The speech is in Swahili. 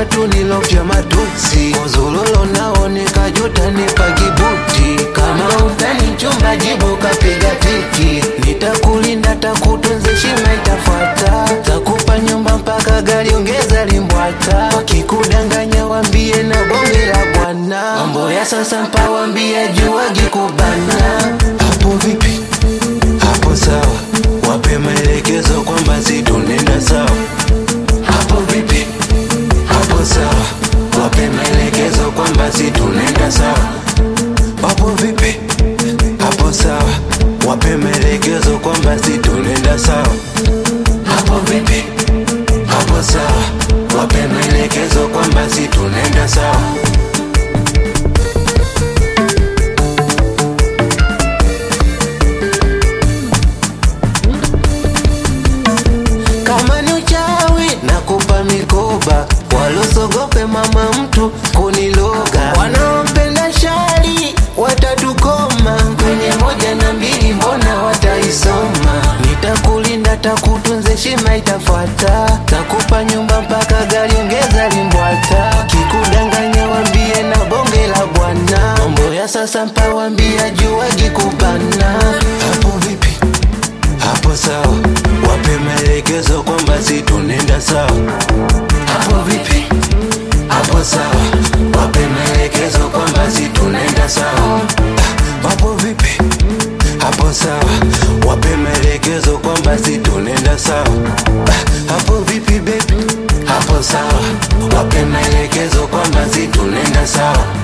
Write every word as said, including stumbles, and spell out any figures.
Jana tu nilofya matusi, Mozulolo nao nikajuta nipa kibuti. Kama utani chumba jibu kapiga tiki, nitakulinda takutunze shima itafuata. Takupa nyumba mpaka gari ongeza limbwata. Wakikudanganya wambie na bonge la bwana. Mambo ya sasa mpa wambie jua gikubana. Hapo vipi? Hapo sawa. Wape maelekezo kwamba si tunenda sawa. Hapo vipi? Hapo sawa. Wape maelekezo kwamba si tunenda sawa. Hapo vipi? Hapo sawa. Wape maelekezo kwamba si tunenda sawa. Hapo vipi? Hapo sawa. Wape maelekezo kwamba si tunenda sawa. Kama ni uchawi nakupa mikoba, walosogope mama mtu kuniloga. Wanaopenda shari watatukoma, kwenye moja na mbili mbona wataisoma. Nitakulinda takutunze shima itafuata. Takupa nyumba mpaka gari ongeza limbwata. Kikudanganya wambie na bonge la bwana. Mambo ya sasa mpa wambia jua gikubana. Hapo vipi? Hapo sawa. Wape maelekezo kwamba si tunenda sawa. Hapo vipi? Hapo sawa. Wape maelekezo kwamba si tunenda sawa. Hapo vipi? Hapo sawa. Wape maelekezo kwamba si tunenda sawa. Hapo vipi baby? Hapo sawa. Wape maelekezo kwamba si tunenda sawa.